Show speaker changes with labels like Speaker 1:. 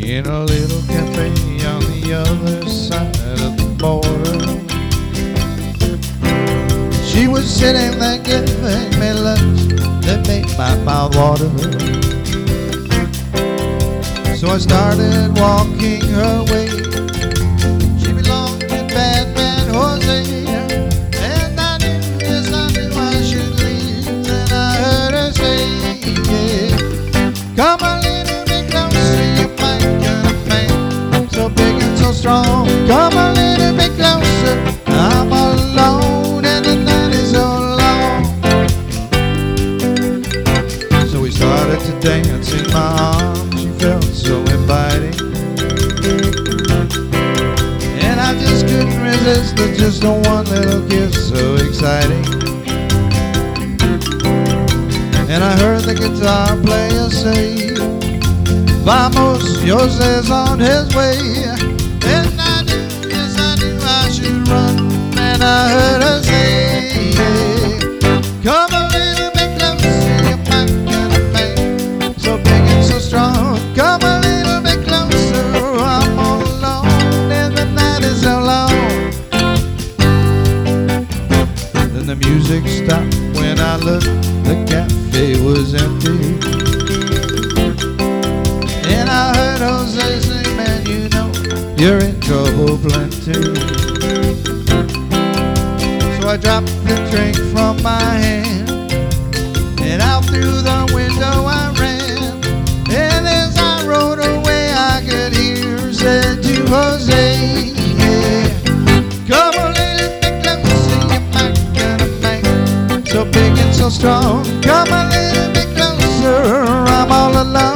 Speaker 1: in a little cafe on the other side of the border. She was sitting there giving me lunch that made my mouth water. So I started walking her way. She belonged to Batman Jose, and I knew, yes I knew I should leave. Then I heard her say, yeah, come a little bit closer, you might get a man so big and so strong. Come a little bit closer, I'm alone and the night is so long. So we started to dance in my arms. She felt so inviting, and I just couldn't resist it. Just a one little kiss, so exciting. And I heard the guitar player say, vamos, Jose's on his way. And I knew, yes I knew I should run. And I heard her say, yeah, come a little bit closer, you might get a man so big and so strong. Come a little bit closer, I'm all alone and the night is so long. Then the music stopped. When I looked, the cafe was empty, and I heard Jose say, man, you know you're in trouble plenty. So I dropped the drink from my hand, and out through the window I ran. And as I rode away, I could hear her say to Jose, yeah, come a little bit closer, you might get a man so big and so strong. Come a little bit closer, I'm all alone.